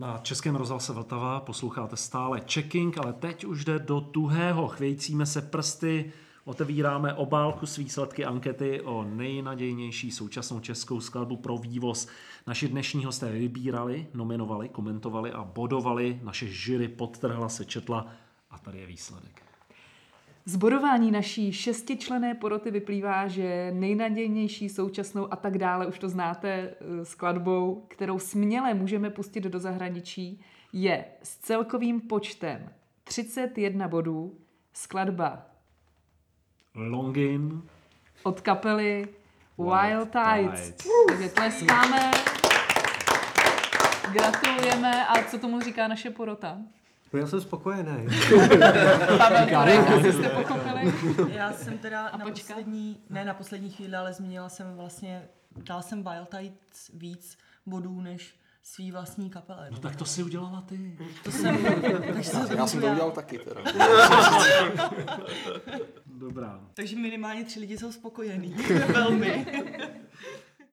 Na Českém rozhlase Vltava posloucháte stále Checking, ale teď už jde do tuhého. Chvějcíme se prsty, otevíráme obálku s výsledky ankety o nejnadějnější současnou českou skladbu pro vývoz. Naši dnešní hosté vybírali, nominovali, komentovali a bodovali. Naše jury podtrhla, sečetla a tady je výsledek. Z bodování naší 6členné poroty vyplývá, že nejnadějnější současnou a tak dále, už to znáte, skladbou, kterou směle můžeme pustit do zahraničí, je s celkovým počtem 31 bodů skladba Longin od kapely Wild Tides. Takže tleskáme, gratulujeme. A co tomu říká naše porota? No já jsem spokojený. Pavel Korek, asi jste pochopili. Já jsem teda na poslední chvíli, ale změnila jsem vlastně, dala jsem Wild Tides víc bodů než svý vlastní kapele. No tak to si udělala ty. Já jsem to udělal taky teda. Dobrá. Takže minimálně 3 lidi jsou spokojení. Velmi.